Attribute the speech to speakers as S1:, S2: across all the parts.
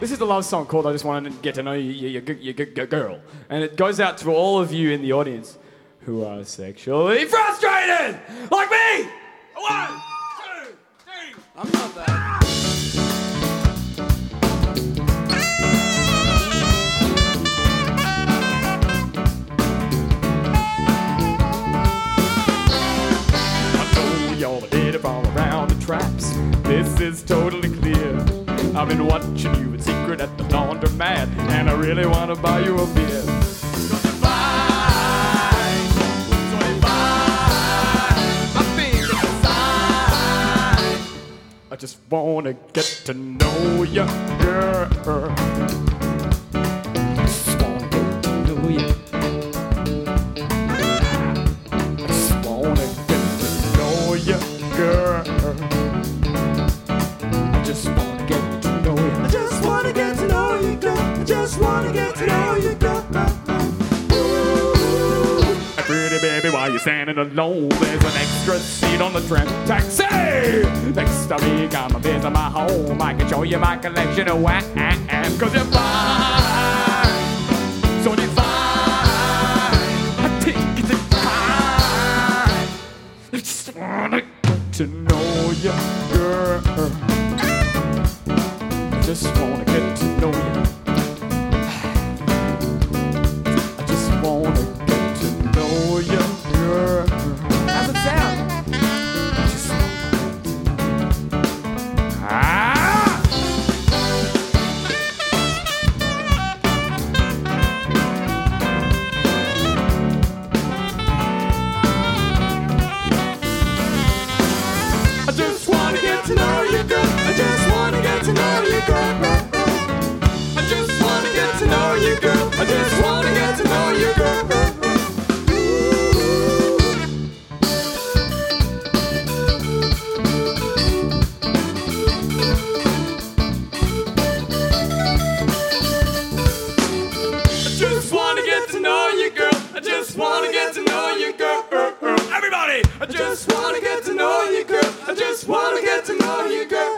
S1: This is a love song called I Just Want to Get to Know Your Girl. And it goes out to all of you in the audience who are sexually frustrated, like me! 1, 2, 3.
S2: I'm not that.
S1: Y'all hit it all around the traps. This is totally clear. I've been watching you in secret at the laundromat, and I really want to buy you a beer. 25, my fingers aside. I just want to get to know you, girl. Just want to get to know you. I just want to get to know you, girl. I just want to get to know you.
S2: I just want to get to know you, girl. I just want to get to know you, girl.
S1: Hey, pretty baby, why you standing alone? There's an extra seat on the tram taxi. Next to me, come and visit my home. I can show you my collection of whams, 'cause you're fine, so divine. I think it's fine. I just wanna get to know you, girl. I just wanna get to know you. I just wanna get to know you, girl. How's it sound? I just I just wanna get to know you, girl.
S2: I just want to get to know you, girl.
S1: I just wanna get to know you, girl.
S2: I just want to get to know you, girl.
S1: I just wanna get to know you, girl. I just wanna get to know you, girl. Everybody, I just wanna get to know you, girl. I just wanna get to know you, girl.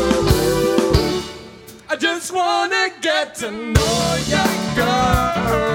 S1: I just wanna get to know you, girl.